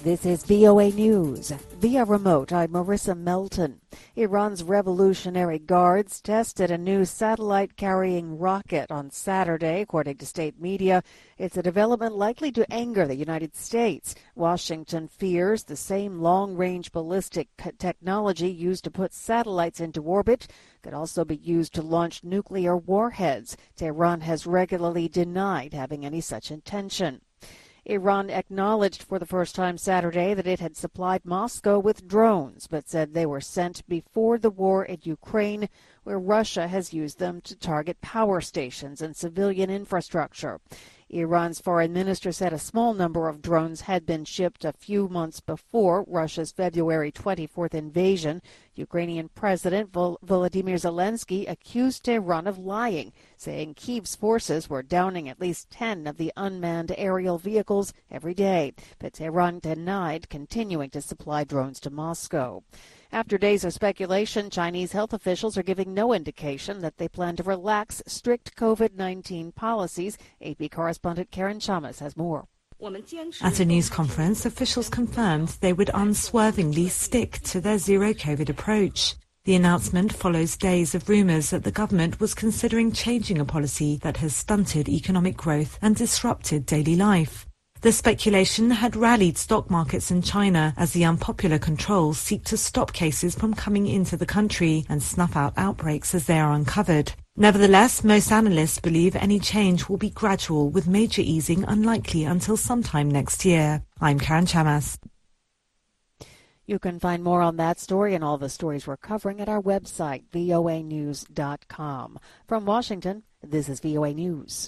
This is VOA News. Via remote, I'm Marissa Melton. Iran's Revolutionary Guards tested a new satellite-carrying rocket on Saturday, according to state media. It's a development likely to anger the United States. Washington fears the same long-range ballistic technology used to put satellites into orbit could also be used to launch nuclear warheads. Tehran has regularly denied having any such intention. Iran acknowledged for the first time Saturday that it had supplied Moscow with drones, but said they were sent before the war in Ukraine, where Russia has used them to target power stations and civilian infrastructure. Iran's foreign minister said a small number of drones had been shipped a few months before Russia's February 24th invasion. Ukrainian President Volodymyr Zelensky accused Tehran of lying, saying Kyiv's forces were downing at least 10 of the unmanned aerial vehicles every day. But Tehran denied continuing to supply drones to Moscow. After days of speculation, Chinese health officials are giving no indication that they plan to relax strict COVID-19 policies. AP correspondent Karen Chamas has more. At a news conference, officials confirmed they would unswervingly stick to their zero-COVID approach. The announcement follows days of rumours that the government was considering changing a policy that has stunted economic growth and disrupted daily life. The speculation had rallied stock markets in China as the unpopular controls seek to stop cases from coming into the country and snuff out outbreaks as they are uncovered. Nevertheless, most analysts believe any change will be gradual, with major easing unlikely until sometime next year. I'm Karen Chamas. You can find more on that story and all the stories we're covering at our website, voanews.com. From Washington, this is VOA News.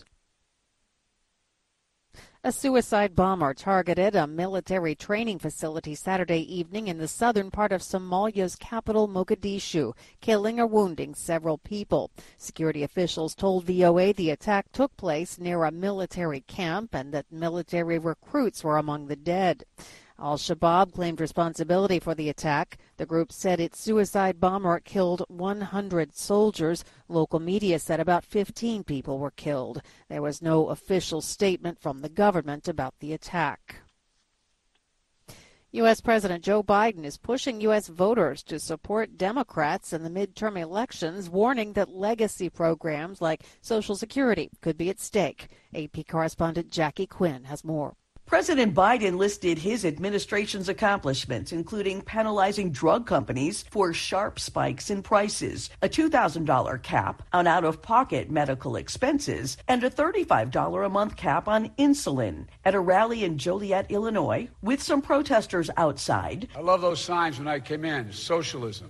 A suicide bomber targeted a military training facility Saturday evening in the southern part of Somalia's capital, Mogadishu, killing or wounding several people. Security officials told VOA the attack took place near a military camp and that military recruits were among the dead. Al-Shabaab claimed responsibility for the attack. The group said its suicide bomber killed 100 soldiers. Local media said about 15 people were killed. There was no official statement from the government about the attack. U.S. President Joe Biden is pushing U.S. voters to support Democrats in the midterm elections, warning that legacy programs like Social Security could be at stake. AP correspondent Jackie Quinn has more. President Biden listed his administration's accomplishments, including penalizing drug companies for sharp spikes in prices, a $2,000 cap on out-of-pocket medical expenses, and a $35 a month cap on insulin. At a rally in Joliet, Illinois, with some protesters outside. I love those signs when I came in. Socialism.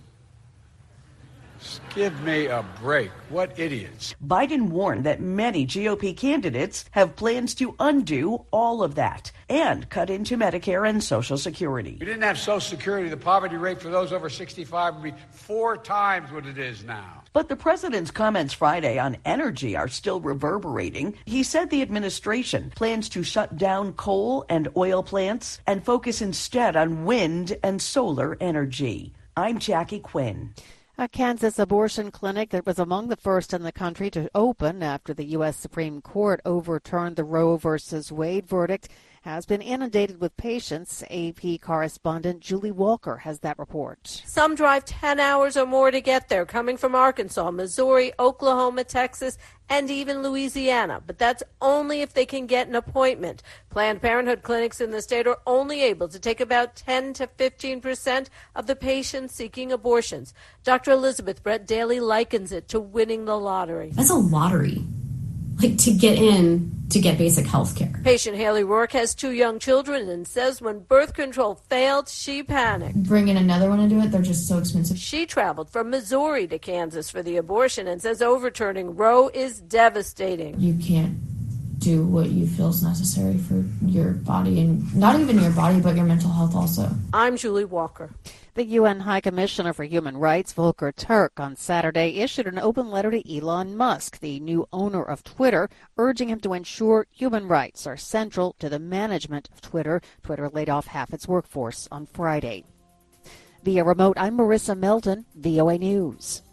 Give me a break. What idiots. Biden warned that many GOP candidates have plans to undo all of that and cut into Medicare and Social Security. If we didn't have Social Security, the poverty rate for those over 65 would be 4 times what it is now. But the president's comments Friday on energy are still reverberating. He said the administration plans to shut down coal and oil plants and focus instead on wind and solar energy. I'm Jackie Quinn. A Kansas abortion clinic that was among the first in the country to open after the U.S. Supreme Court overturned the Roe v. Wade verdict has been inundated with patients. AP correspondent Julie Walker has that report. Some drive 10 hours or more to get there, coming from Arkansas, Missouri, Oklahoma, Texas, and even Louisiana. But that's only if they can get an appointment. Planned Parenthood clinics in the state are only able to take about 10 to 15% of the patients seeking abortions. Dr. Elizabeth Brett Daly likens it to winning the lottery. That's a lottery, like to get in to get basic health care. Patient Haley Rourke has 2 young children and says when birth control failed, she panicked. Bringing another one into it, they're just so expensive. She traveled from Missouri to Kansas for the abortion and says overturning Roe is devastating. You can't do what you feel is necessary for your body, and not even your body, but your mental health also. I'm Julie Walker. The UN High Commissioner for Human Rights, Volker Turk, on Saturday issued an open letter to Elon Musk, the new owner of Twitter, urging him to ensure human rights are central to the management of Twitter. Twitter laid off half its workforce on Friday. Via remote, I'm Marissa Melton, VOA News.